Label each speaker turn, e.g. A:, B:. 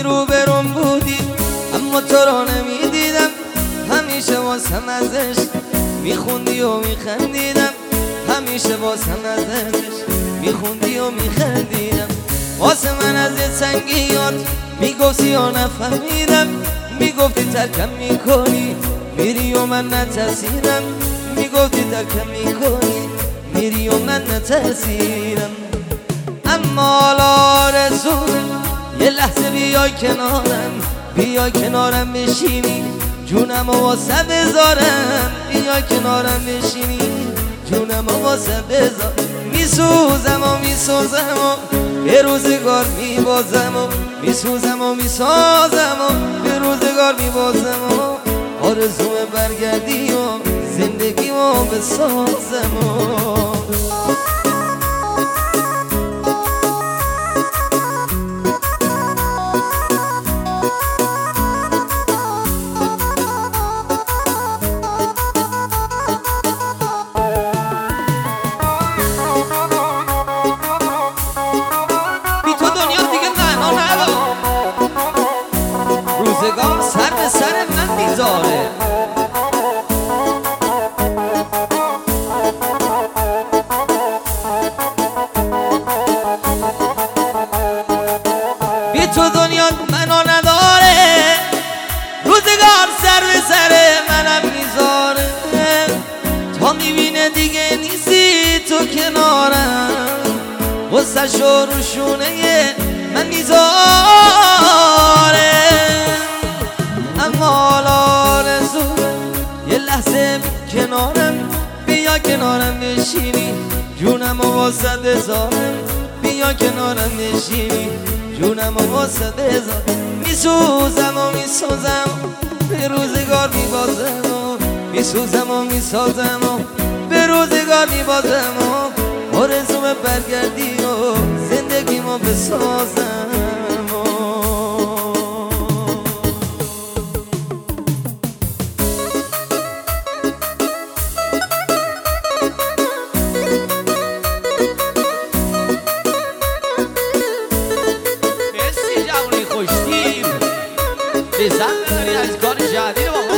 A: روبرم بودی اما تو رو نمیدیدم، همیشه واسم ازش میخوندی و میخندیدم، همیشه واسم ازش میخوندی و میخندیدم. واسه من از سنگیات میگفتی و نفهمیدم، میگفتی ترکم میکنی میری و من نترسیدم، میگفتی ترکم میکنی میری و من نترسیدم. اما حالا آرزومه یه لحظه بیای کنارم، بیای کنارم بشینی جونم و واسه بذارم، بیای کنارم بشینی جونم و واسه بذار. میسوزم و میسوزم و به روزگار میبازم و میسوزم و میسازم و به روزگار میبازم و آرزوم برگردی و زندگیمو بسازم و روزگار سر به سر من میذاره. بی تو دنیا منو نداره، روزگار سر به سر منم میذاره. تا میبینه دیگه نیستی تو کنارم، غصه‌شو رو شونه من میذاره. اما حالا آرزومه یه لحظه کنارم، بیا کنارم بشینی جونم و واسه بذارم، بیا کنارم بشینی جونم و واسه بذارم. میسوزم و میسوزم به روزگار میبازم و میسوزم و میسازم و به روزگار میبازم و آرزوم برگردی و زندگیمو بسازم. لذت ببری از کار جدید